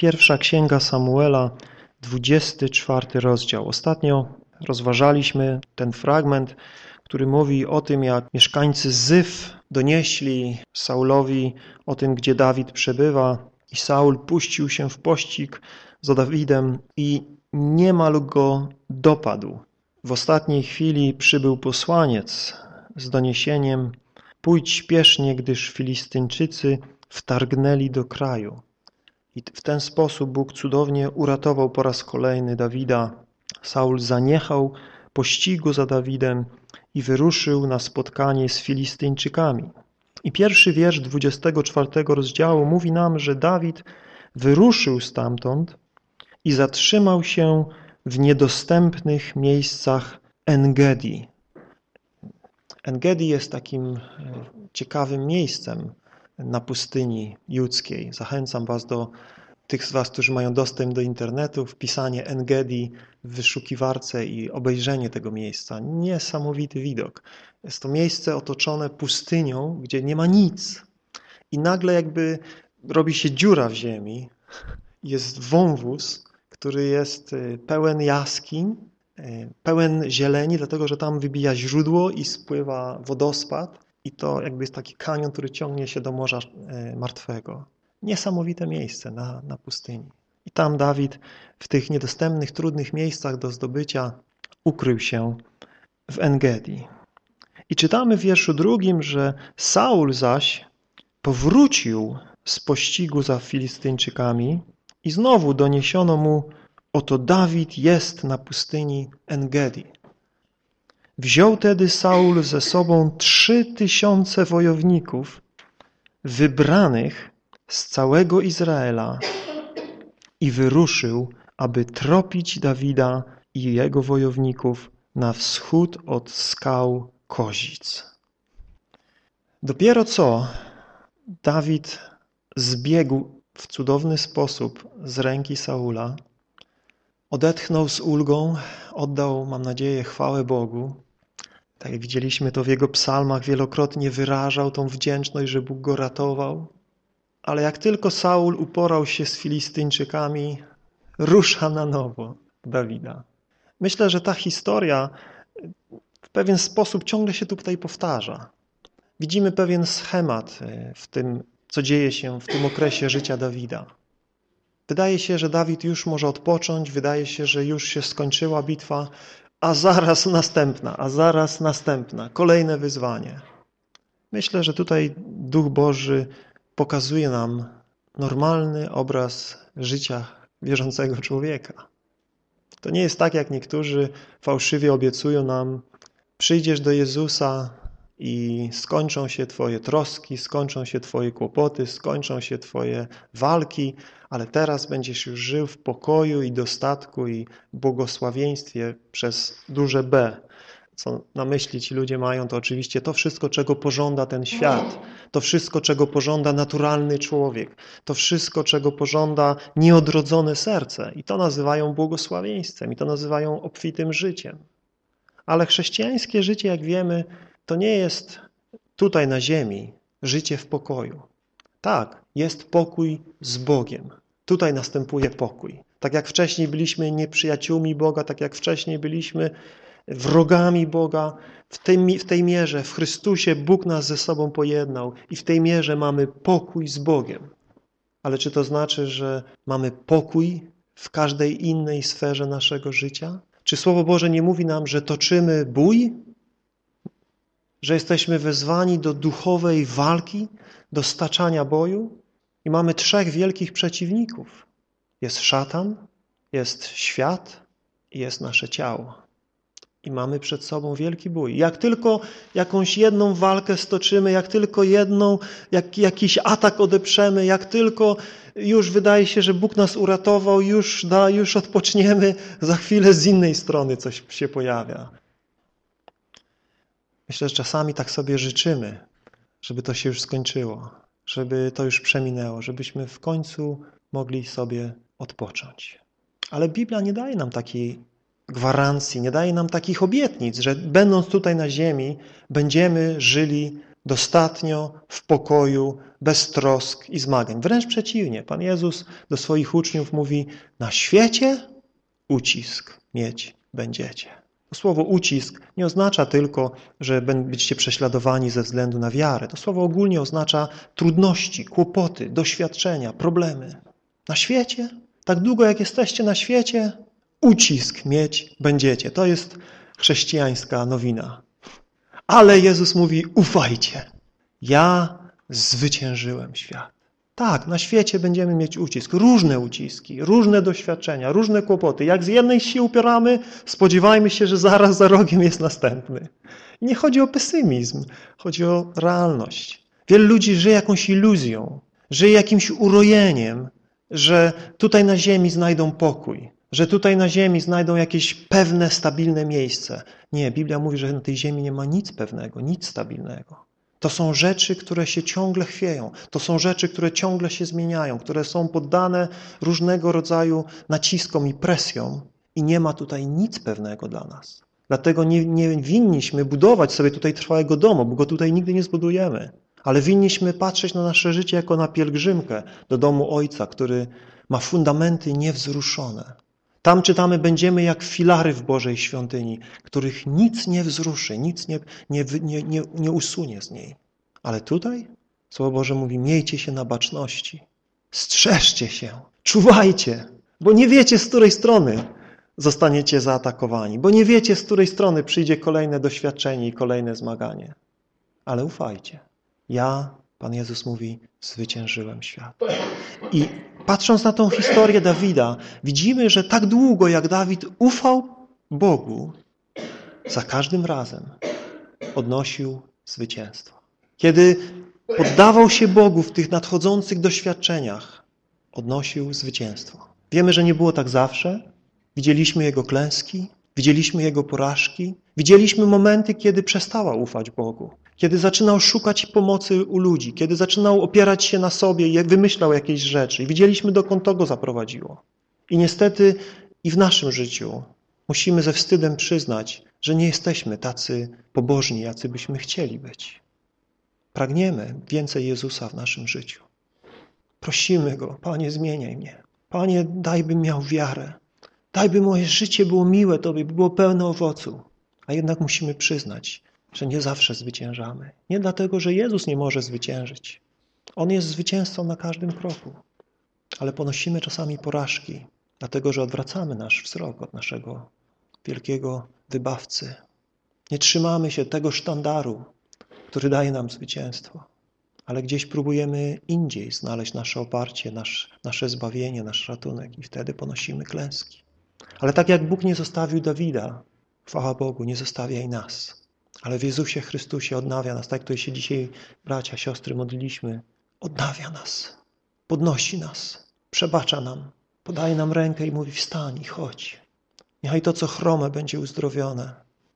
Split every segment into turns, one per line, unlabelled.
Pierwsza księga Samuela, 24 rozdział. Ostatnio rozważaliśmy ten fragment, który mówi o tym, jak mieszkańcy Zyf donieśli Saulowi o tym, gdzie Dawid przebywa, i Saul puścił się w pościg za Dawidem i niemal go dopadł. W ostatniej chwili przybył posłaniec z doniesieniem: pójdź śpiesznie, gdyż Filistyńczycy wtargnęli do kraju. I w ten sposób Bóg cudownie uratował po raz kolejny Dawida. Saul zaniechał pościgu za Dawidem i wyruszył na spotkanie z Filistyńczykami. I pierwszy wiersz 24 rozdziału mówi nam, że Dawid wyruszył stamtąd i zatrzymał się w niedostępnych miejscach En-Gedi. En-Gedi jest takim ciekawym miejscem na pustyni judzkiej. Zachęcam was, tych z was, którzy mają dostęp do internetu, wpisanie En-Gedi w wyszukiwarce i obejrzenie tego miejsca. Niesamowity widok. Jest to miejsce otoczone pustynią, gdzie nie ma nic. I nagle jakby robi się dziura w ziemi. Jest wąwóz, który jest pełen jaskiń, pełen zieleni, dlatego że tam wybija źródło i spływa wodospad. I to jakby jest taki kanion, który ciągnie się do Morza Martwego. Niesamowite miejsce na pustyni. I tam Dawid w tych niedostępnych, trudnych miejscach do zdobycia ukrył się w En-Gedi. I czytamy w wierszu 2, że Saul zaś powrócił z pościgu za Filistyńczykami i znowu doniesiono mu: oto Dawid jest na pustyni En-Gedi. Wziął tedy Saul ze sobą 3000 wojowników wybranych z całego Izraela i wyruszył, aby tropić Dawida i jego wojowników na wschód od skał Kozic. Dopiero co Dawid zbiegł w cudowny sposób z ręki Saula, odetchnął z ulgą, oddał, mam nadzieję, chwałę Bogu. Tak jak widzieliśmy to w jego psalmach, wielokrotnie wyrażał tą wdzięczność, że Bóg go ratował. Ale jak tylko Saul uporał się z Filistyńczykami, rusza na nowo Dawida. Myślę, że ta historia w pewien sposób ciągle się tutaj powtarza. Widzimy pewien schemat w tym, co dzieje się w tym okresie życia Dawida. Wydaje się, że Dawid już może odpocząć, wydaje się, że już się skończyła bitwa, a zaraz następna, kolejne wyzwanie. Myślę, że tutaj Duch Boży pokazuje nam normalny obraz życia wierzącego człowieka. To nie jest tak, jak niektórzy fałszywie obiecują nam: przyjdziesz do Jezusa i skończą się twoje troski, skończą się twoje kłopoty, skończą się twoje walki, ale teraz będziesz już żył w pokoju i dostatku i błogosławieństwie przez duże B. Co na myśli ci ludzie mają, to oczywiście to wszystko, czego pożąda ten świat, to wszystko, czego pożąda naturalny człowiek, to wszystko, czego pożąda nieodrodzone serce. I to nazywają błogosławieństwem, i to nazywają obfitym życiem. Ale chrześcijańskie życie, jak wiemy, to nie jest tutaj na ziemi życie w pokoju. Tak, jest pokój z Bogiem. Tutaj następuje pokój. Tak jak wcześniej byliśmy nieprzyjaciółmi Boga, tak jak wcześniej byliśmy wrogami Boga, w tej mierze w Chrystusie Bóg nas ze sobą pojednał i w tej mierze mamy pokój z Bogiem. Ale czy to znaczy, że mamy pokój w każdej innej sferze naszego życia? Czy Słowo Boże nie mówi nam, że toczymy bój? Że jesteśmy wezwani do duchowej walki, do staczania boju? I mamy 3 wielkich przeciwników. Jest szatan, jest świat i jest nasze ciało. I mamy przed sobą wielki bój. Jak tylko jakąś jedną walkę stoczymy, jak tylko jakiś atak odeprzemy, jak tylko już wydaje się, że Bóg nas uratował, już odpoczniemy, za chwilę z innej strony coś się pojawia. Myślę, że czasami tak sobie życzymy, żeby to się już skończyło, żeby to już przeminęło, żebyśmy w końcu mogli sobie odpocząć. Ale Biblia nie daje nam takiej gwarancji, nie daje nam takich obietnic, że będąc tutaj na ziemi będziemy żyli dostatnio, w pokoju, bez trosk i zmagań. Wręcz przeciwnie, Pan Jezus do swoich uczniów mówi, na świecie ucisk mieć będziecie. To słowo ucisk nie oznacza tylko, że będziecie prześladowani ze względu na wiarę. To słowo ogólnie oznacza trudności, kłopoty, doświadczenia, problemy. Na świecie, tak długo jak jesteście na świecie, ucisk mieć będziecie. To jest chrześcijańska nowina. Ale Jezus mówi, ufajcie, ja zwyciężyłem świat. Tak, na świecie będziemy mieć ucisk, różne uciski, różne doświadczenia, różne kłopoty. Jak z jednej się upieramy, spodziewajmy się, że zaraz za rogiem jest następny. I nie chodzi o pesymizm, chodzi o realność. Wielu ludzi żyje jakąś iluzją, żyje jakimś urojeniem, że tutaj na ziemi znajdą pokój, że tutaj na ziemi znajdą jakieś pewne, stabilne miejsce. Nie, Biblia mówi, że na tej ziemi nie ma nic pewnego, nic stabilnego. To są rzeczy, które się ciągle chwieją. To są rzeczy, które ciągle się zmieniają, które są poddane różnego rodzaju naciskom i presjom i nie ma tutaj nic pewnego dla nas. Dlatego nie winniśmy budować sobie tutaj trwałego domu, bo go tutaj nigdy nie zbudujemy. Ale winniśmy patrzeć na nasze życie jako na pielgrzymkę do domu Ojca, który ma fundamenty niewzruszone. Tam czytamy, będziemy jak filary w Bożej świątyni, których nic nie wzruszy, nic nie usunie z niej. Ale tutaj Słowo Boże mówi, miejcie się na baczności, strzeżcie się, czuwajcie, bo nie wiecie, z której strony zostaniecie zaatakowani, bo nie wiecie, z której strony przyjdzie kolejne doświadczenie i kolejne zmaganie. Ale ufajcie. Ja, Pan Jezus mówi, zwyciężyłem świat. I patrząc na tą historię Dawida, widzimy, że tak długo jak Dawid ufał Bogu, za każdym razem odnosił zwycięstwo. Kiedy poddawał się Bogu w tych nadchodzących doświadczeniach, odnosił zwycięstwo. Wiemy, że nie było tak zawsze. Widzieliśmy jego klęski, widzieliśmy jego porażki, widzieliśmy momenty, kiedy przestał ufać Bogu. Kiedy zaczynał szukać pomocy u ludzi, kiedy zaczynał opierać się na sobie i wymyślał jakieś rzeczy. I widzieliśmy, dokąd to go zaprowadziło. I niestety i w naszym życiu musimy ze wstydem przyznać, że nie jesteśmy tacy pobożni, jacy byśmy chcieli być. Pragniemy więcej Jezusa w naszym życiu. Prosimy Go, Panie, zmieniaj mnie. Panie, daj, bym miał wiarę. Daj, by moje życie było miłe Tobie, by było pełne owocu. A jednak musimy przyznać, że nie zawsze zwyciężamy. Nie dlatego, że Jezus nie może zwyciężyć. On jest zwycięzcą na każdym kroku. Ale ponosimy czasami porażki, dlatego, że odwracamy nasz wzrok od naszego wielkiego wybawcy. Nie trzymamy się tego sztandaru, który daje nam zwycięstwo, ale gdzieś próbujemy indziej znaleźć nasze oparcie, nasze zbawienie, nasz ratunek i wtedy ponosimy klęski. Ale tak jak Bóg nie zostawił Dawida, chwała Bogu, nie zostawia i nas. Ale w Jezusie Chrystusie odnawia nas, tak jak tutaj się dzisiaj bracia, siostry modliliśmy, odnawia nas, podnosi nas, przebacza nam, podaje nam rękę i mówi wstań i chodź. Niechaj to, co chrome, będzie uzdrowione.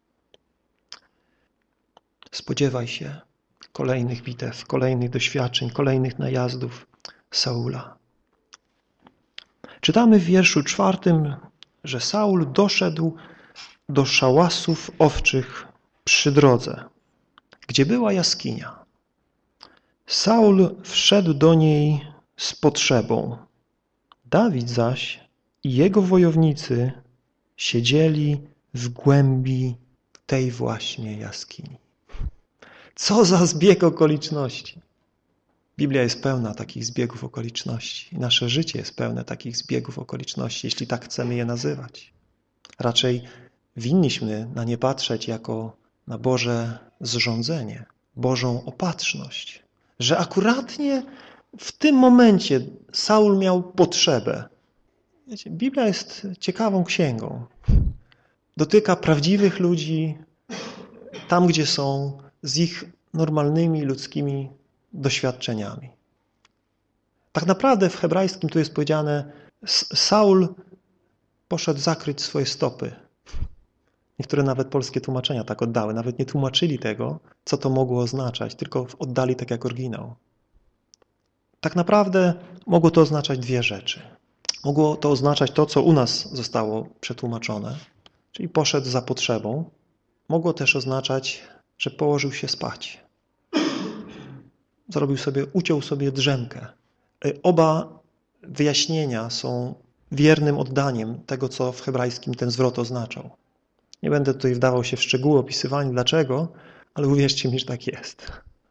Spodziewaj się kolejnych bitew, kolejnych doświadczeń, kolejnych najazdów Saula. Czytamy w wierszu 4, że Saul doszedł do szałasów owczych przy drodze, gdzie była jaskinia. Saul wszedł do niej z potrzebą. Dawid zaś i jego wojownicy siedzieli w głębi tej właśnie jaskini. Co za zbieg okoliczności. Biblia jest pełna takich zbiegów okoliczności. Nasze życie jest pełne takich zbiegów okoliczności, jeśli tak chcemy je nazywać. Raczej winniśmy na nie patrzeć jako na Boże zrządzenie, Bożą opatrzność. Że akuratnie w tym momencie Saul miał potrzebę. Wiecie, Biblia jest ciekawą księgą. Dotyka prawdziwych ludzi tam, gdzie są, z ich normalnymi ludzkimi doświadczeniami. Tak naprawdę w hebrajskim tu jest powiedziane, Saul poszedł zakryć swoje stopy. Niektóre nawet polskie tłumaczenia tak oddały. Nawet nie tłumaczyli tego, co to mogło oznaczać, tylko oddali tak jak oryginał. Tak naprawdę mogło to oznaczać dwie rzeczy. Mogło to oznaczać to, co u nas zostało przetłumaczone, czyli poszedł za potrzebą. Mogło też oznaczać, że położył się spać. uciął sobie drzemkę. Oba wyjaśnienia są wiernym oddaniem tego, co w hebrajskim ten zwrot oznaczał. Nie będę tutaj wdawał się w szczegóły opisywania dlaczego, ale uwierzcie mi, że tak jest.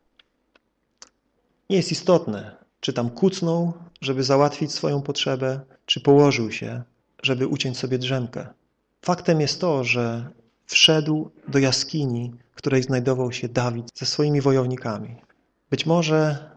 Nie jest istotne, czy tam kucnął, żeby załatwić swoją potrzebę, czy położył się, żeby uciąć sobie drzemkę. Faktem jest to, że wszedł do jaskini, w której znajdował się Dawid ze swoimi wojownikami. Być może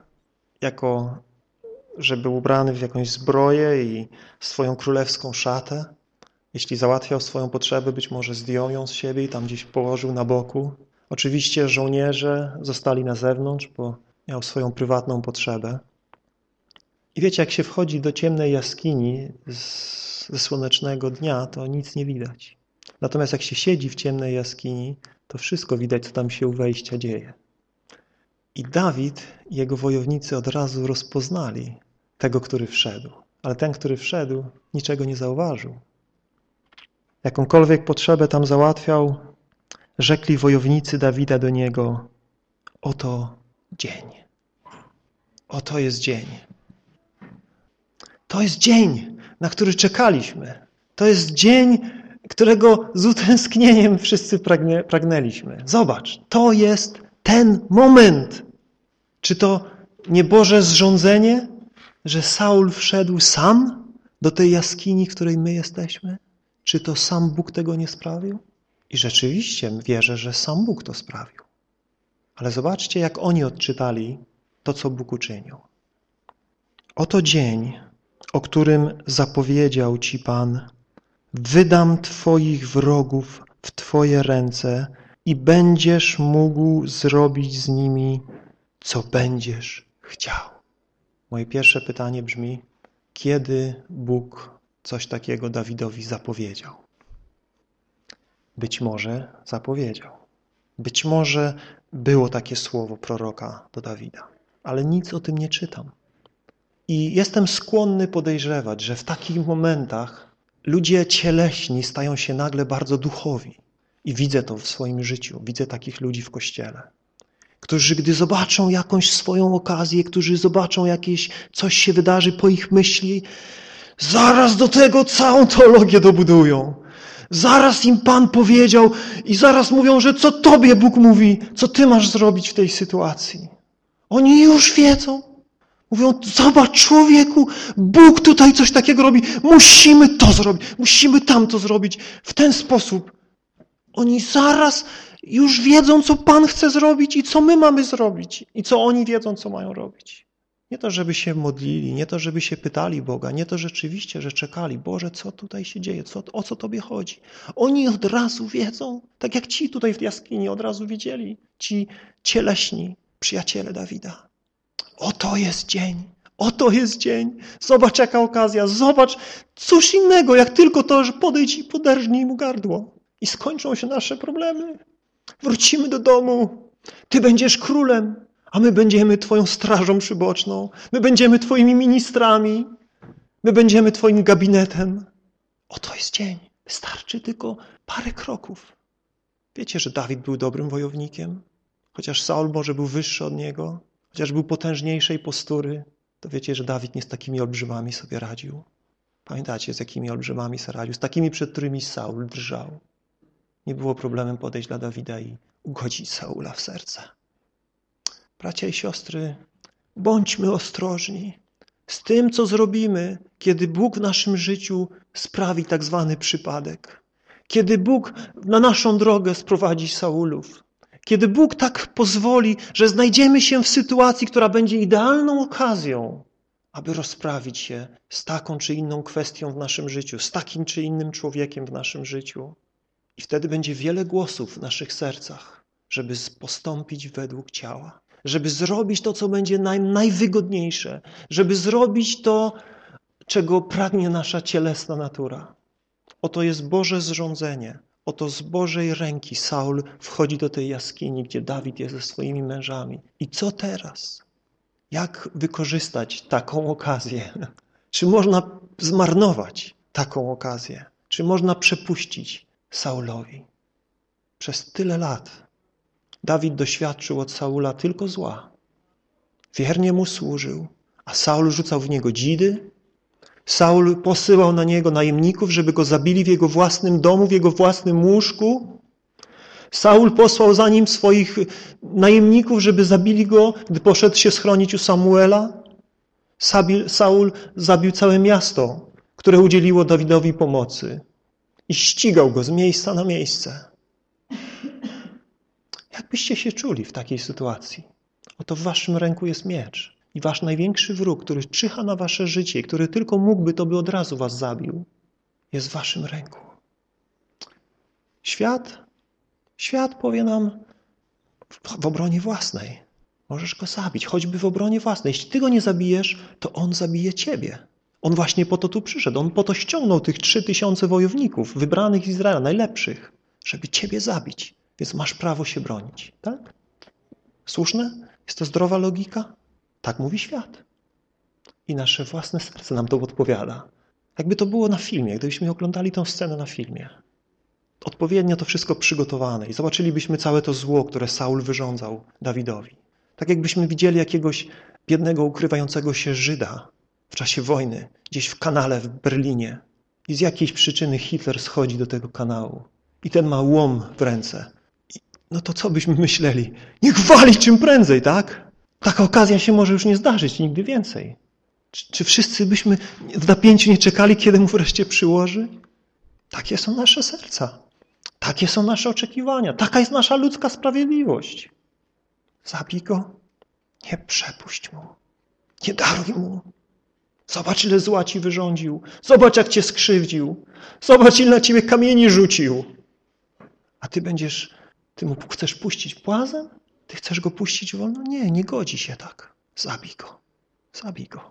że był ubrany w jakąś zbroję i swoją królewską szatę. Jeśli załatwiał swoją potrzebę, być może zdjął ją z siebie i tam gdzieś położył na boku. Oczywiście żołnierze zostali na zewnątrz, bo miał swoją prywatną potrzebę. I wiecie, jak się wchodzi do ciemnej jaskini ze słonecznego dnia, to nic nie widać. Natomiast jak się siedzi w ciemnej jaskini, to wszystko widać, co tam się u wejścia dzieje. I Dawid i jego wojownicy od razu rozpoznali tego, który wszedł. Ale ten, który wszedł, niczego nie zauważył. Jakąkolwiek potrzebę tam załatwiał, rzekli wojownicy Dawida do niego: oto dzień. Oto jest dzień. To jest dzień, na który czekaliśmy. To jest dzień, którego z utęsknieniem wszyscy pragnęliśmy. Zobacz, to jest ten moment. Czy to nie Boże zrządzenie, że Saul wszedł sam do tej jaskini, w której my jesteśmy? Czy to sam Bóg tego nie sprawił? I rzeczywiście wierzę, że sam Bóg to sprawił. Ale zobaczcie, jak oni odczytali to, co Bóg uczynił. Oto dzień, o którym zapowiedział Ci Pan: wydam Twoich wrogów w Twoje ręce i będziesz mógł zrobić z nimi, co będziesz chciał. Moje pierwsze pytanie brzmi: kiedy Bóg coś takiego Dawidowi zapowiedział? Być może zapowiedział. Być może było takie słowo proroka do Dawida, ale nic o tym nie czytam. I jestem skłonny podejrzewać, że w takich momentach ludzie cieleśni stają się nagle bardzo duchowi. I widzę to w swoim życiu. Widzę takich ludzi w Kościele, którzy gdy zobaczą jakąś swoją okazję, którzy zobaczą coś się wydarzy po ich myśli, zaraz do tego całą teologię dobudują. Zaraz im Pan powiedział i zaraz mówią, że co Tobie Bóg mówi, co Ty masz zrobić w tej sytuacji. Oni już wiedzą. Mówią: zobacz człowieku, Bóg tutaj coś takiego robi, musimy to zrobić, musimy tamto zrobić. W ten sposób oni zaraz już wiedzą, co Pan chce zrobić i co my mamy zrobić. I co oni wiedzą, co mają robić. Nie to, żeby się modlili, nie to, żeby się pytali Boga, nie to rzeczywiście, że czekali: Boże, co tutaj się dzieje, o co Tobie chodzi. Oni od razu wiedzą, tak jak ci tutaj w jaskini od razu wiedzieli, ci cieleśni przyjaciele Dawida. Oto jest dzień, oto jest dzień. Zobacz, jaka okazja, zobacz coś innego, jak tylko to, że podejdź i poderżnij mu gardło. I skończą się nasze problemy. Wrócimy do domu. Ty będziesz królem, a my będziemy Twoją strażą przyboczną. My będziemy Twoimi ministrami. My będziemy Twoim gabinetem. Oto jest dzień. Wystarczy tylko parę kroków. Wiecie, że Dawid był dobrym wojownikiem? Chociaż Saul może był wyższy od niego, chociaż był potężniejszej postury, to wiecie, że Dawid nie z takimi olbrzymami sobie radził. Pamiętacie, z jakimi olbrzymami sobie radził? Z takimi, przed którymi Saul drżał. Nie było problemem podejść dla Dawida i ugodzić Saula w serce. Bracia i siostry, bądźmy ostrożni z tym, co zrobimy, kiedy Bóg w naszym życiu sprawi tak zwany przypadek. Kiedy Bóg na naszą drogę sprowadzi Saulów. Kiedy Bóg tak pozwoli, że znajdziemy się w sytuacji, która będzie idealną okazją, aby rozprawić się z taką czy inną kwestią w naszym życiu, z takim czy innym człowiekiem w naszym życiu. I wtedy będzie wiele głosów w naszych sercach, żeby postąpić według ciała, żeby zrobić to, co będzie najwygodniejsze, żeby zrobić to, czego pragnie nasza cielesna natura. Oto jest Boże zrządzenie. Oto z Bożej ręki Saul wchodzi do tej jaskini, gdzie Dawid jest ze swoimi mężami. I co teraz? Jak wykorzystać taką okazję? Czy można zmarnować taką okazję? Czy można przepuścić Saulowi? Przez tyle lat Dawid doświadczył od Saula tylko zła. Wiernie mu służył, a Saul rzucał w niego dzidy. Saul posyłał na niego najemników, żeby go zabili w jego własnym domu, w jego własnym łóżku. Saul posłał za nim swoich najemników, żeby zabili go, gdy poszedł się schronić u Samuela. Saul zabił całe miasto, które udzieliło Dawidowi pomocy i ścigał go z miejsca na miejsce. Jak byście się czuli w takiej sytuacji? Oto w waszym ręku jest miecz i wasz największy wróg, który czyha na wasze życie, który tylko mógłby, to by od razu was zabił, jest w waszym ręku. Świat powie nam w obronie własnej. Możesz go zabić, choćby w obronie własnej. Jeśli ty go nie zabijesz, to on zabije ciebie. On właśnie po to tu przyszedł. On po to ściągnął tych 3000 wojowników, wybranych z Izraela, najlepszych, żeby ciebie zabić. Więc masz prawo się bronić. Tak? Słuszne? Jest to zdrowa logika? Tak mówi świat. I nasze własne serce nam to podpowiada. Jakby to było na filmie, gdybyśmy oglądali tę scenę na filmie. Odpowiednio to wszystko przygotowane i zobaczylibyśmy całe to zło, które Saul wyrządzał Dawidowi. Tak jakbyśmy widzieli jakiegoś biednego, ukrywającego się Żyda w czasie wojny, gdzieś w kanale w Berlinie. I z jakiejś przyczyny Hitler schodzi do tego kanału. I ten ma łom w ręce. No to co byśmy myśleli? Niech wali czym prędzej, tak? Taka okazja się może już nie zdarzyć nigdy więcej. Czy wszyscy byśmy w napięciu nie czekali, kiedy mu wreszcie przyłoży? Takie są nasze serca. Takie są nasze oczekiwania. Taka jest nasza ludzka sprawiedliwość. Zabij go. Nie przepuść mu. Nie daruj mu. Zobacz, ile zła ci wyrządził. Zobacz, jak cię skrzywdził. Zobacz, ile na ciebie kamieni rzucił. A ty mu chcesz puścić płazem? Ty chcesz go puścić wolno? Nie, nie godzi się tak. Zabij go. Zabij go.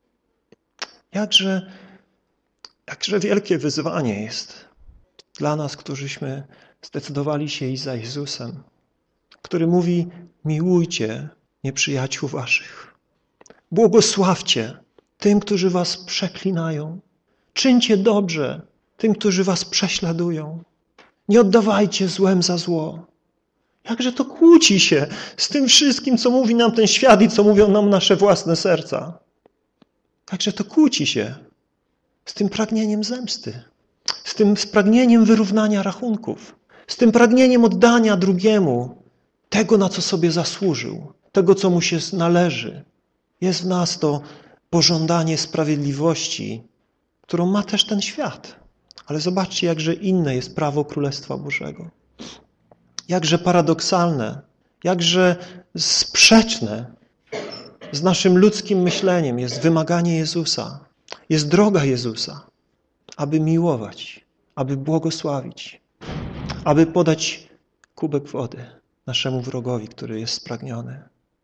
Jakże wielkie wyzwanie jest dla nas, którzyśmy zdecydowali się iść za Jezusem, który mówi: miłujcie nieprzyjaciół waszych. Błogosławcie tym, którzy was przeklinają. Czyńcie dobrze tym, którzy was prześladują. Nie oddawajcie złem za zło. Jakże to kłóci się z tym wszystkim, co mówi nam ten świat i co mówią nam nasze własne serca. Jakże to kłóci się z tym pragnieniem zemsty, z tym pragnieniem wyrównania rachunków, z tym pragnieniem oddania drugiemu tego, na co sobie zasłużył, tego, co mu się należy. Jest w nas to pożądanie sprawiedliwości, którą ma też ten świat. Ale zobaczcie, jakże inne jest prawo Królestwa Bożego. Jakże paradoksalne, jakże sprzeczne z naszym ludzkim myśleniem jest wymaganie Jezusa. Jest droga Jezusa, aby miłować, aby błogosławić, aby podać kubek wody naszemu wrogowi, który jest spragniony.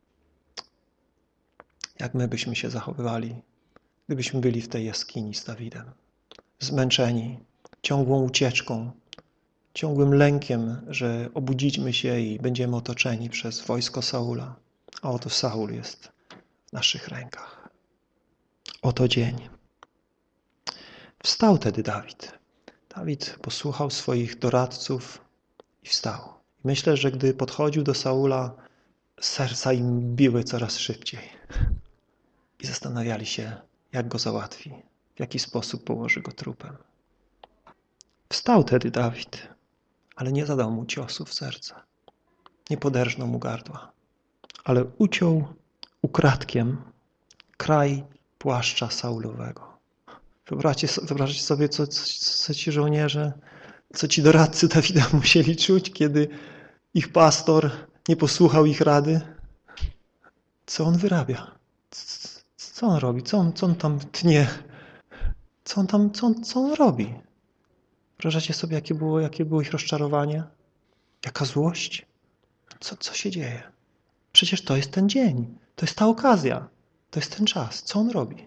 Jak my byśmy się zachowywali, gdybyśmy byli w tej jaskini z Dawidem, zmęczeni ciągłą ucieczką, ciągłym lękiem, że obudzimy się i będziemy otoczeni przez wojsko Saula. A oto Saul jest w naszych rękach. Oto dzień. Wstał tedy Dawid. Dawid posłuchał swoich doradców i wstał. Myślę, że gdy podchodził do Saula, serca im biły coraz szybciej. I zastanawiali się, jak go załatwi, w jaki sposób położy go trupem. Wstał tedy Dawid, ale nie zadał mu ciosu w serce. Nie poderżnął mu gardła, ale uciął ukradkiem kraj płaszcza Saulowego. Wyobraźcie sobie, co ci żołnierze, co ci doradcy Dawida musieli czuć, kiedy ich pastor nie posłuchał ich rady. Co on wyrabia? Co on robi? Co on tam tnie? Co on robi? Wyobrażacie sobie, jakie było ich rozczarowanie? Jaka złość? Co się dzieje? Przecież to jest ten dzień. To jest ta okazja. To jest ten czas. Co on robi?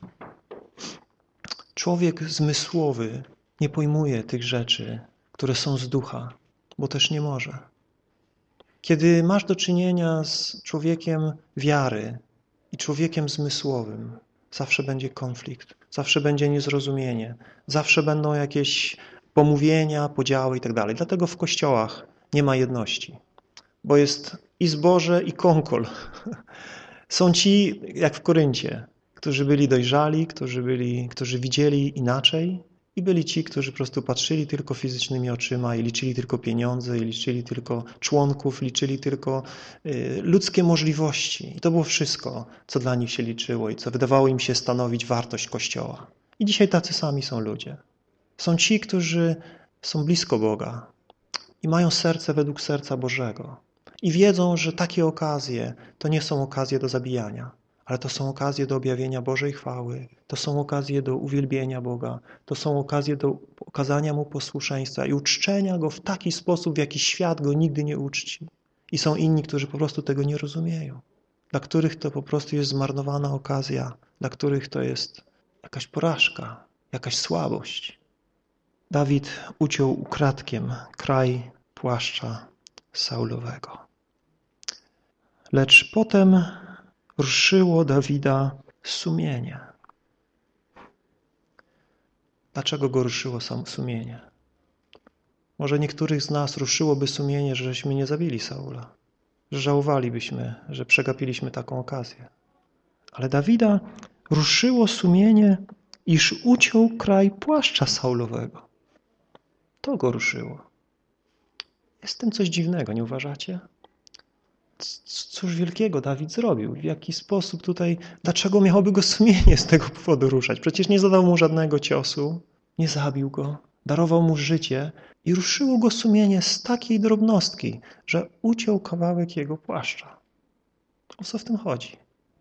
Człowiek zmysłowy nie pojmuje tych rzeczy, które są z ducha, bo też nie może. Kiedy masz do czynienia z człowiekiem wiary i człowiekiem zmysłowym, zawsze będzie konflikt, zawsze będzie niezrozumienie, zawsze będą jakieś pomówienia, podziały i tak dalej. Dlatego w kościołach nie ma jedności, bo jest i zboże, i konkol. Są ci, jak w Koryncie, którzy byli dojrzali, którzy widzieli inaczej i byli ci, którzy po prostu patrzyli tylko fizycznymi oczyma i liczyli tylko pieniądze, i liczyli tylko członków, liczyli tylko ludzkie możliwości. I to było wszystko, co dla nich się liczyło i co wydawało im się stanowić wartość Kościoła. I dzisiaj tacy sami są ludzie. Są ci, którzy są blisko Boga i mają serce według serca Bożego. I wiedzą, że takie okazje to nie są okazje do zabijania, ale to są okazje do objawienia Bożej chwały, to są okazje do uwielbienia Boga, to są okazje do okazania Mu posłuszeństwa i uczczenia Go w taki sposób, w jaki świat Go nigdy nie uczci. I są inni, którzy po prostu tego nie rozumieją, dla których to po prostu jest zmarnowana okazja, dla których to jest jakaś porażka, jakaś słabość. Dawid uciął ukradkiem kraj płaszcza Saulowego. Lecz potem ruszyło Dawida sumienie. Dlaczego go ruszyło sumienie? Może niektórych z nas ruszyłoby sumienie, żeśmy nie zabili Saula, że żałowalibyśmy, że przegapiliśmy taką okazję. Ale Dawida ruszyło sumienie, iż uciął kraj płaszcza Saulowego. To go ruszyło. Jest w tym coś dziwnego, nie uważacie? Cóż wielkiego Dawid zrobił? W jaki sposób tutaj, dlaczego miałoby go sumienie z tego powodu ruszać? Przecież nie zadał mu żadnego ciosu, nie zabił go, darował mu życie i ruszyło go sumienie z takiej drobnostki, że uciął kawałek jego płaszcza. O co w tym chodzi?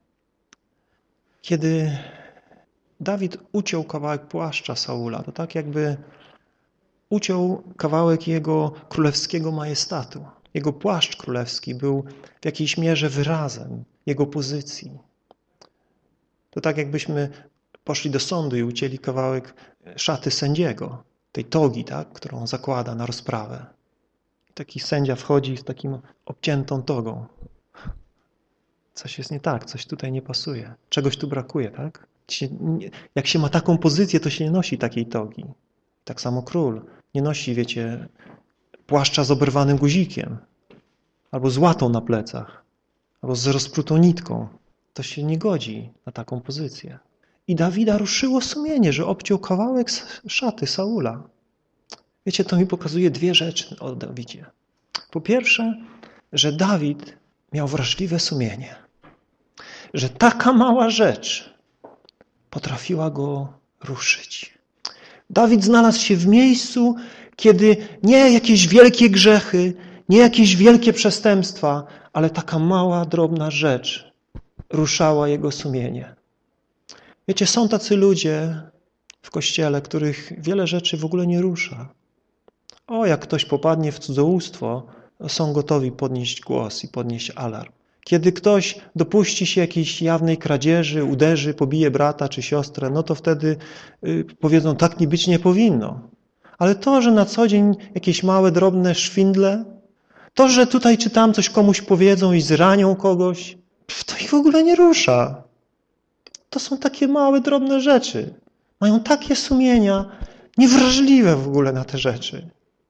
Kiedy Dawid uciął kawałek płaszcza Saula, to tak jakby uciął kawałek jego królewskiego majestatu. Jego płaszcz królewski był w jakiejś mierze wyrazem jego pozycji. To tak jakbyśmy poszli do sądu i ucięli kawałek szaty sędziego, tej togi, tak, którą zakłada na rozprawę. Taki sędzia wchodzi z takim obciętą togą. Coś jest nie tak, coś tutaj nie pasuje. Czegoś tu brakuje, tak? Jak się ma taką pozycję, to się nie nosi takiej togi. Tak samo król nie nosi, wiecie, płaszcza z oberwanym guzikiem, albo z łatą na plecach, albo z rozprutą nitką. To się nie godzi na taką pozycję. I Dawida ruszyło sumienie, że obciął kawałek szaty Saula. Wiecie, to mi pokazuje dwie rzeczy o Dawidzie. Po pierwsze, że Dawid miał wrażliwe sumienie, że taka mała rzecz potrafiła go ruszyć. Dawid znalazł się w miejscu, kiedy nie jakieś wielkie grzechy, nie jakieś wielkie przestępstwa, ale taka mała, drobna rzecz ruszała jego sumienie. Wiecie, są tacy ludzie w Kościele, których wiele rzeczy w ogóle nie rusza. Jak ktoś popadnie w cudzołóstwo, są gotowi podnieść głos i podnieść alarm. Kiedy ktoś dopuści się jakiejś jawnej kradzieży, uderzy, pobije brata czy siostrę, no to wtedy powiedzą, tak nie być nie powinno. Ale to, że na co dzień jakieś małe, drobne szwindle, to, że tutaj czy tam coś komuś powiedzą i zranią kogoś, to ich w ogóle nie rusza. To są takie małe, drobne rzeczy. Mają takie sumienia, niewrażliwe w ogóle na te rzeczy.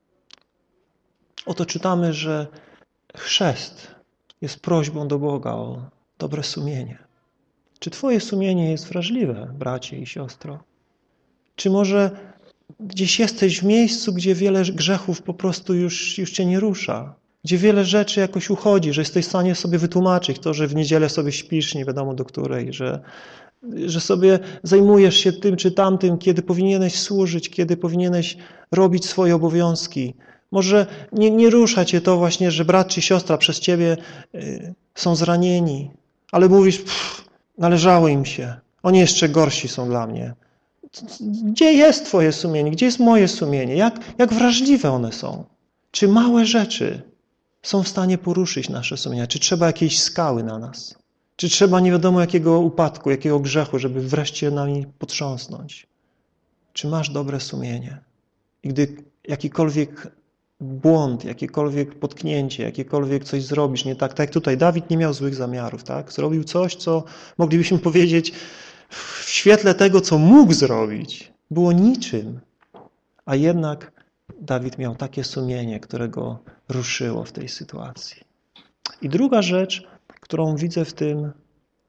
Oto czytamy, że chrzest jest prośbą do Boga o dobre sumienie. Czy twoje sumienie jest wrażliwe, bracie i siostro? Czy może gdzieś jesteś w miejscu, gdzie wiele grzechów po prostu już cię nie rusza? Gdzie wiele rzeczy jakoś uchodzi, że jesteś w stanie sobie wytłumaczyć to, że w niedzielę sobie śpisz, nie wiadomo do której, że sobie zajmujesz się tym czy tamtym, kiedy powinieneś służyć, kiedy powinieneś robić swoje obowiązki. Może nie rusza cię to właśnie, że brat czy siostra przez ciebie są zranieni, ale mówisz, należało im się, oni jeszcze gorsi są dla mnie. Gdzie jest twoje sumienie? Gdzie jest moje sumienie? Jak wrażliwe one są? Czy małe rzeczy są w stanie poruszyć nasze sumienia? Czy trzeba jakiejś skały na nas? Czy trzeba nie wiadomo jakiego upadku, jakiego grzechu, żeby wreszcie nami potrząsnąć? Czy masz dobre sumienie? I gdy jakikolwiek błąd, jakiekolwiek potknięcie, jakiekolwiek coś zrobisz nie tak, tak jak tutaj Dawid nie miał złych zamiarów, tak? Zrobił coś, co moglibyśmy powiedzieć w świetle tego, co mógł zrobić, było niczym. A jednak Dawid miał takie sumienie, które go ruszyło w tej sytuacji. I druga rzecz, którą widzę w tym,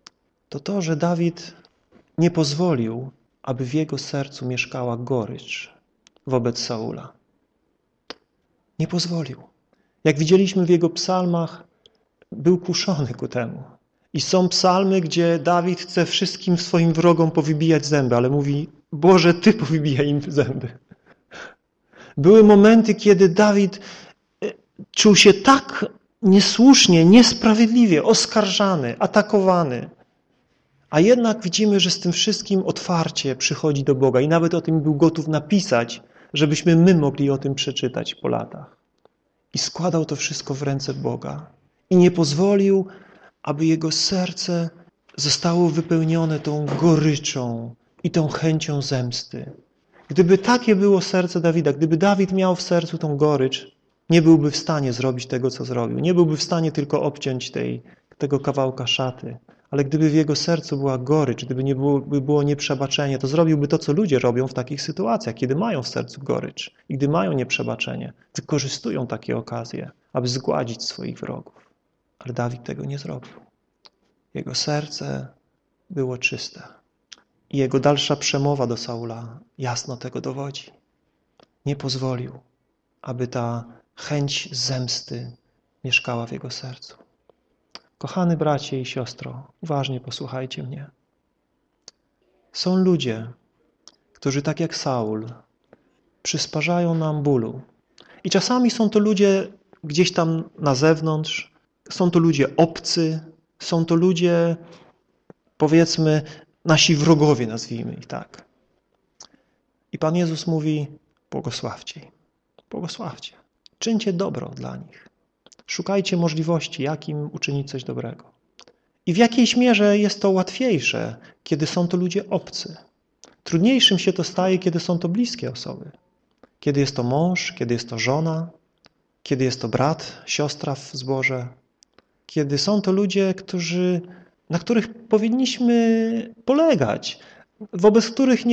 to, że Dawid nie pozwolił, aby w jego sercu mieszkała gorycz wobec Saula. Nie pozwolił. Jak widzieliśmy w jego psalmach, był kuszony ku temu. I są psalmy, gdzie Dawid chce wszystkim swoim wrogom powybijać zęby, ale mówi, Boże, Ty powybijaj im zęby. Były momenty, kiedy Dawid czuł się tak niesłusznie, niesprawiedliwie oskarżany, atakowany. A jednak widzimy, że z tym wszystkim otwarcie przychodzi do Boga i nawet o tym był gotów napisać, żebyśmy my mogli o tym przeczytać po latach. I składał to wszystko w ręce Boga. I nie pozwolił, aby jego serce zostało wypełnione tą goryczą i tą chęcią zemsty. Gdyby takie było serce Dawida, gdyby Dawid miał w sercu tą gorycz, nie byłby w stanie zrobić tego, co zrobił. Nie byłby w stanie tylko obciąć tego kawałka szaty. Ale gdyby w jego sercu była gorycz, gdyby nie było nieprzebaczenie, to zrobiłby to, co ludzie robią w takich sytuacjach, kiedy mają w sercu gorycz i gdy mają nieprzebaczenie. Wykorzystują takie okazje, aby zgładzić swoich wrogów. Ale Dawid tego nie zrobił. Jego serce było czyste. I jego dalsza przemowa do Saula jasno tego dowodzi. Nie pozwolił, aby ta chęć zemsty mieszkała w jego sercu. Kochany bracie i siostro, uważnie posłuchajcie mnie. Są ludzie, którzy tak jak Saul przysparzają nam bólu. I czasami są to ludzie gdzieś tam na zewnątrz, są to ludzie obcy, są to ludzie, powiedzmy, nasi wrogowie, nazwijmy ich tak. I Pan Jezus mówi, błogosławcie im, błogosławcie, czyńcie dobro dla nich. Szukajcie możliwości, jak im uczynić coś dobrego. I w jakiejś mierze jest to łatwiejsze, kiedy są to ludzie obcy. Trudniejszym się to staje, kiedy są to bliskie osoby. Kiedy jest to mąż, kiedy jest to żona, kiedy jest to brat, siostra w zborze. Kiedy są to ludzie, na których powinniśmy polegać, wobec których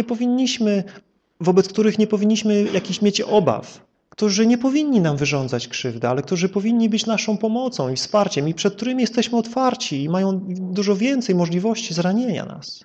nie powinniśmy jakichś mieć obaw, którzy nie powinni nam wyrządzać krzywdy, ale którzy powinni być naszą pomocą i wsparciem i przed którymi jesteśmy otwarci i mają dużo więcej możliwości zranienia nas.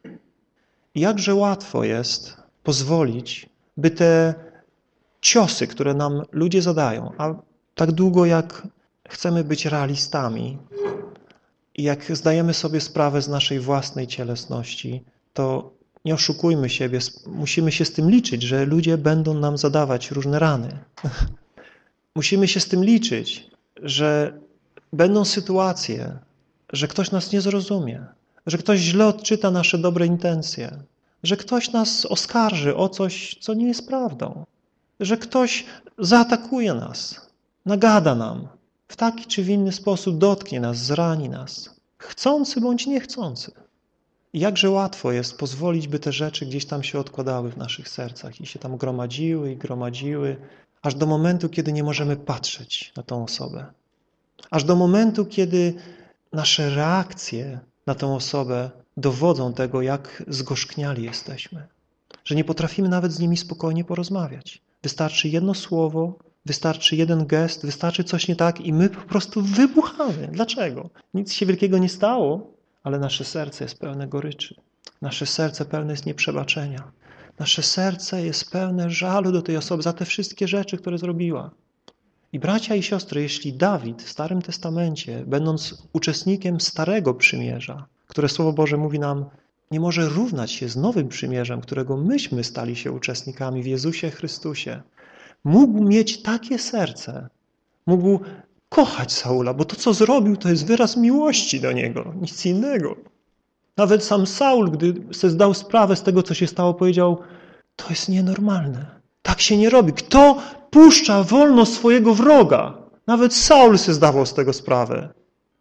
I jakże łatwo jest pozwolić, by te ciosy, które nam ludzie zadają, a tak długo jak chcemy być realistami i jak zdajemy sobie sprawę z naszej własnej cielesności, to nie oszukujmy siebie, musimy się z tym liczyć, że ludzie będą nam zadawać różne rany. Musimy się z tym liczyć, że będą sytuacje, że ktoś nas nie zrozumie, że ktoś źle odczyta nasze dobre intencje, że ktoś nas oskarży o coś, co nie jest prawdą, że ktoś zaatakuje nas, nagada nam, w taki czy w inny sposób dotknie nas, zrani nas, chcący bądź niechcący. I jakże łatwo jest pozwolić, by te rzeczy gdzieś tam się odkładały w naszych sercach i się tam gromadziły, aż do momentu, kiedy nie możemy patrzeć na tą osobę. Aż do momentu, kiedy nasze reakcje na tą osobę dowodzą tego, jak zgorzkniali jesteśmy. Że nie potrafimy nawet z nimi spokojnie porozmawiać. Wystarczy jedno słowo, wystarczy jeden gest, wystarczy coś nie tak i my po prostu wybuchamy. Dlaczego? Nic się wielkiego nie stało, ale nasze serce jest pełne goryczy. Nasze serce pełne jest nieprzebaczenia. Nasze serce jest pełne żalu do tej osoby za te wszystkie rzeczy, które zrobiła. I bracia i siostry, jeśli Dawid w Starym Testamencie, będąc uczestnikiem Starego Przymierza, które Słowo Boże mówi nam, nie może równać się z Nowym Przymierzem, którego myśmy stali się uczestnikami w Jezusie Chrystusie, mógł mieć takie serce, mógł kochać Saula, bo to, co zrobił, to jest wyraz miłości do niego, nic innego. Nawet sam Saul, gdy sobie zdał sprawę z tego, co się stało, powiedział, to jest nienormalne. Tak się nie robi. Kto puszcza wolno swojego wroga? Nawet Saul sobie zdawał z tego sprawę.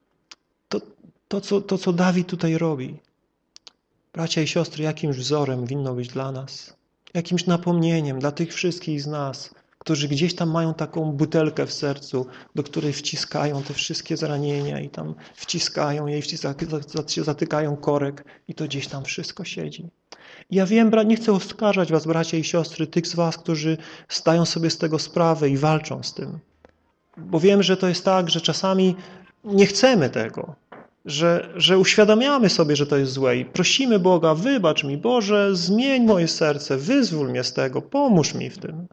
To, co Dawid tutaj robi. Bracia i siostry, jakimś wzorem winno być dla nas. Jakimś napomnieniem dla tych wszystkich z nas, którzy gdzieś tam mają taką butelkę w sercu, do której wciskają te wszystkie zranienia i tam wciskają jej, zatykają korek i to gdzieś tam wszystko siedzi. I ja wiem, nie chcę oskarżać was, bracia i siostry, tych z was, którzy zdają sobie z tego sprawę i walczą z tym. Bo wiem, że to jest tak, że czasami nie chcemy tego. że uświadamiamy sobie, że to jest złe i prosimy Boga, wybacz mi, Boże, zmień moje serce, wyzwól mnie z tego, pomóż mi w tym.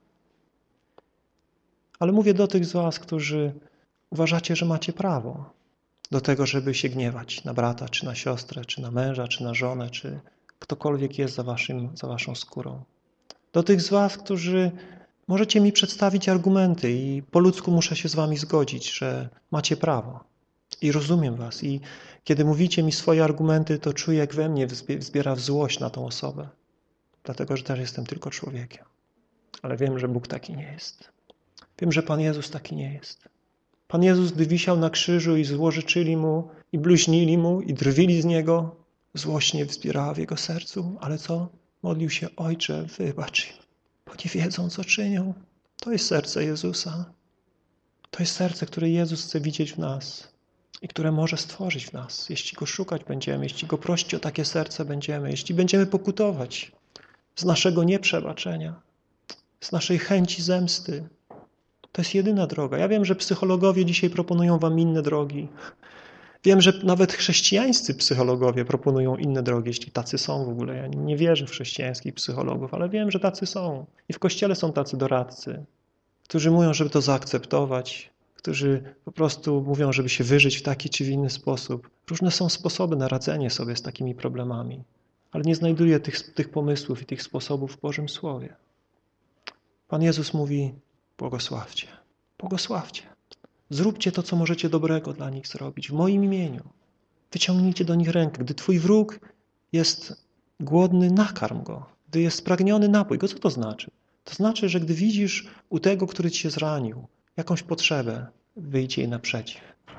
Ale mówię do tych z was, którzy uważacie, że macie prawo do tego, żeby się gniewać na brata, czy na siostrę, czy na męża, czy na żonę, czy ktokolwiek jest za waszą skórą. Do tych z was, którzy możecie mi przedstawić argumenty i po ludzku muszę się z wami zgodzić, że macie prawo. I rozumiem was. I kiedy mówicie mi swoje argumenty, to czuję, jak we mnie wzbiera złość na tą osobę. Dlatego, że też jestem tylko człowiekiem. Ale wiem, że Bóg taki nie jest. Wiem, że Pan Jezus taki nie jest. Pan Jezus, gdy wisiał na krzyżu i złorzeczyli Mu, i bluźnili Mu, i drwili z Niego, złość nie wzbierała w Jego sercu. Ale co? Modlił się, Ojcze, wybacz im, bo nie wiedzą, co czynią. To jest serce Jezusa. To jest serce, które Jezus chce widzieć w nas i które może stworzyć w nas, jeśli Go szukać będziemy, jeśli Go prosić o takie serce będziemy, jeśli będziemy pokutować z naszego nieprzebaczenia, z naszej chęci zemsty. To jest jedyna droga. Ja wiem, że psychologowie dzisiaj proponują wam inne drogi. Wiem, że nawet chrześcijańscy psychologowie proponują inne drogi, jeśli tacy są w ogóle. Ja nie wierzę w chrześcijańskich psychologów, ale wiem, że tacy są. I w Kościele są tacy doradcy, którzy mówią, żeby to zaakceptować, którzy po prostu mówią, żeby się wyżyć w taki czy w inny sposób. Różne są sposoby na radzenie sobie z takimi problemami, ale nie znajduję tych pomysłów i tych sposobów w Bożym Słowie. Pan Jezus mówi, błogosławcie, błogosławcie. Zróbcie to, co możecie dobrego dla nich zrobić w moim imieniu. Wyciągnijcie do nich rękę. Gdy twój wróg jest głodny, nakarm go. Gdy jest spragniony, napój go. Co to znaczy? To znaczy, że gdy widzisz u tego, który ci się zranił, jakąś potrzebę, wyjdź jej naprzeciw.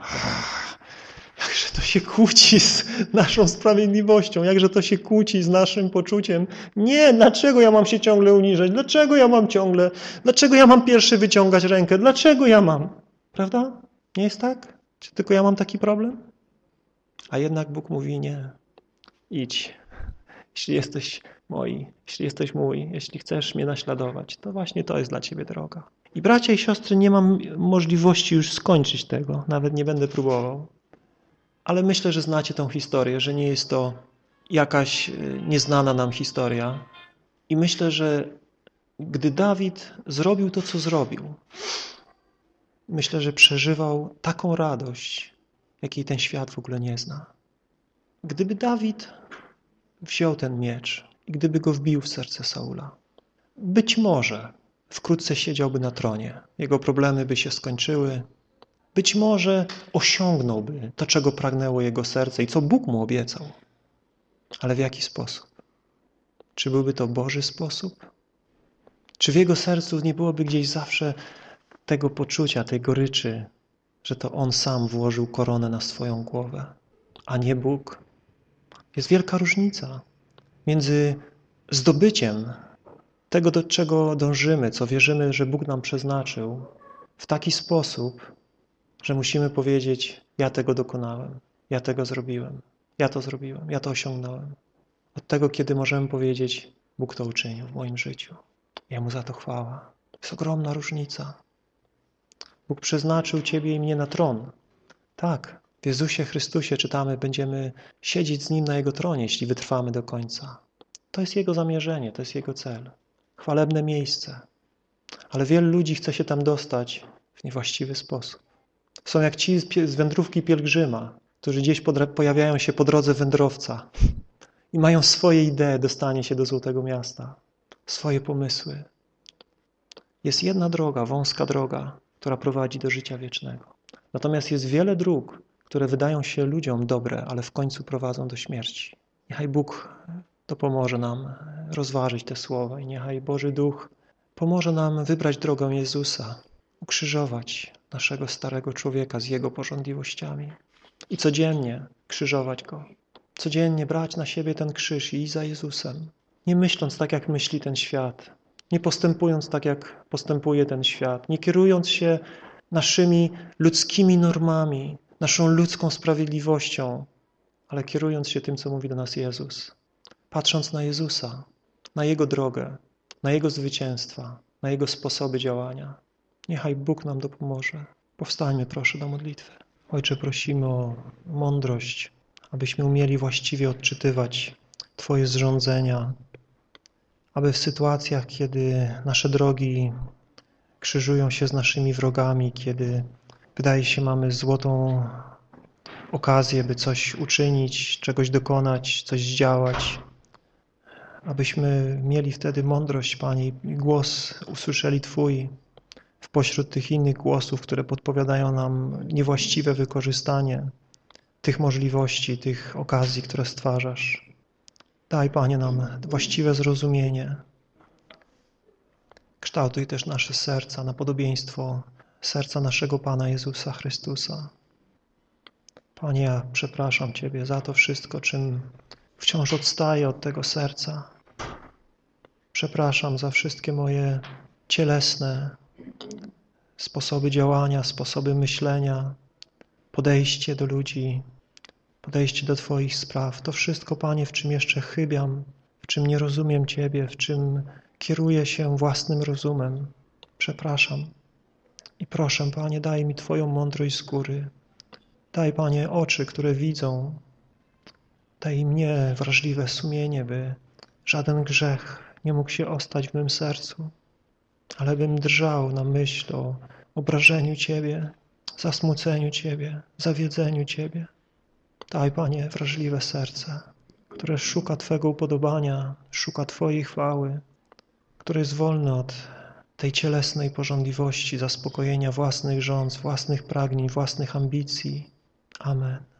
Jakże to się kłóci z naszą sprawiedliwością, jakże to się kłóci z naszym poczuciem. Nie, dlaczego ja mam się ciągle uniżać? Dlaczego ja mam pierwszy wyciągać rękę? Dlaczego ja mam? Prawda? Nie jest tak? Czy tylko ja mam taki problem? A jednak Bóg mówi nie. Idź. Jeśli jesteś mój, jeśli chcesz mnie naśladować, to właśnie to jest dla ciebie droga. I bracia i siostry, nie mam możliwości już skończyć tego, nawet nie będę próbował. Ale myślę, że znacie tą historię, że nie jest to jakaś nieznana nam historia. I myślę, że gdy Dawid zrobił to, co zrobił, myślę, że przeżywał taką radość, jakiej ten świat w ogóle nie zna. Gdyby Dawid wziął ten miecz i gdyby go wbił w serce Saula, być może wkrótce siedziałby na tronie. Jego problemy by się skończyły. Być może osiągnąłby to, czego pragnęło jego serce i co Bóg mu obiecał. Ale w jaki sposób? Czy byłby to Boży sposób? Czy w jego sercu nie byłoby gdzieś zawsze tego poczucia, tej goryczy, że to on sam włożył koronę na swoją głowę, a nie Bóg? Jest wielka różnica między zdobyciem tego, do czego dążymy, co wierzymy, że Bóg nam przeznaczył, w taki sposób, że musimy powiedzieć, ja tego dokonałem, ja tego zrobiłem, ja to zrobiłem, ja to osiągnąłem. Od tego, kiedy możemy powiedzieć, Bóg to uczynił w moim życiu. Jemu za to chwała. Jest ogromna różnica. Bóg przeznaczył ciebie i mnie na tron. Tak, w Jezusie Chrystusie czytamy, będziemy siedzieć z Nim na Jego tronie, jeśli wytrwamy do końca. To jest Jego zamierzenie, to jest Jego cel. Chwalebne miejsce. Ale wielu ludzi chce się tam dostać w niewłaściwy sposób. Są jak ci z wędrówki pielgrzyma, którzy gdzieś pojawiają się po drodze wędrowca i mają swoje idee dostanie się do Złotego Miasta, swoje pomysły. Jest jedna droga, wąska droga, która prowadzi do życia wiecznego. Natomiast jest wiele dróg, które wydają się ludziom dobre, ale w końcu prowadzą do śmierci. Niechaj Bóg pomoże nam rozważyć te słowa i niechaj Boży Duch pomoże nam wybrać drogę Jezusa, ukrzyżować naszego starego człowieka z jego pożądliwościami i codziennie krzyżować go. Codziennie brać na siebie ten krzyż i iść za Jezusem. Nie myśląc tak, jak myśli ten świat. Nie postępując tak, jak postępuje ten świat. Nie kierując się naszymi ludzkimi normami, naszą ludzką sprawiedliwością, ale kierując się tym, co mówi do nas Jezus. Patrząc na Jezusa, na Jego drogę, na Jego zwycięstwa, na Jego sposoby działania. Niechaj Bóg nam dopomoże. Powstańmy proszę do modlitwy. Ojcze, prosimy o mądrość, abyśmy umieli właściwie odczytywać Twoje zrządzenia, aby w sytuacjach, kiedy nasze drogi krzyżują się z naszymi wrogami, kiedy wydaje się, mamy złotą okazję, by coś uczynić, czegoś dokonać, coś zdziałać, abyśmy mieli wtedy mądrość, Panie, i głos usłyszeli Twój w pośród tych innych głosów, które podpowiadają nam niewłaściwe wykorzystanie tych możliwości, tych okazji, które stwarzasz. Daj, Panie, nam właściwe zrozumienie. Kształtuj też nasze serca na podobieństwo serca naszego Pana Jezusa Chrystusa. Panie, ja przepraszam Ciebie za to wszystko, czym wciąż odstaję od tego serca. Przepraszam za wszystkie moje cielesne sposoby działania, sposoby myślenia, podejście do ludzi, podejście do Twoich spraw. To wszystko, Panie, w czym jeszcze chybiam, w czym nie rozumiem Ciebie, w czym kieruję się własnym rozumem. Przepraszam i proszę, Panie, daj mi Twoją mądrość z góry. Daj, Panie, oczy, które widzą. Daj mnie wrażliwe sumienie, by żaden grzech nie mógł się ostać w mym sercu, ale bym drżał na myśl o obrażeniu Ciebie, zasmuceniu Ciebie, zawiedzeniu Ciebie. Daj, Panie, wrażliwe serce, które szuka Twego upodobania, szuka Twojej chwały, które jest wolne od tej cielesnej pożądliwości, zaspokojenia własnych żądz, własnych pragnień, własnych ambicji. Amen.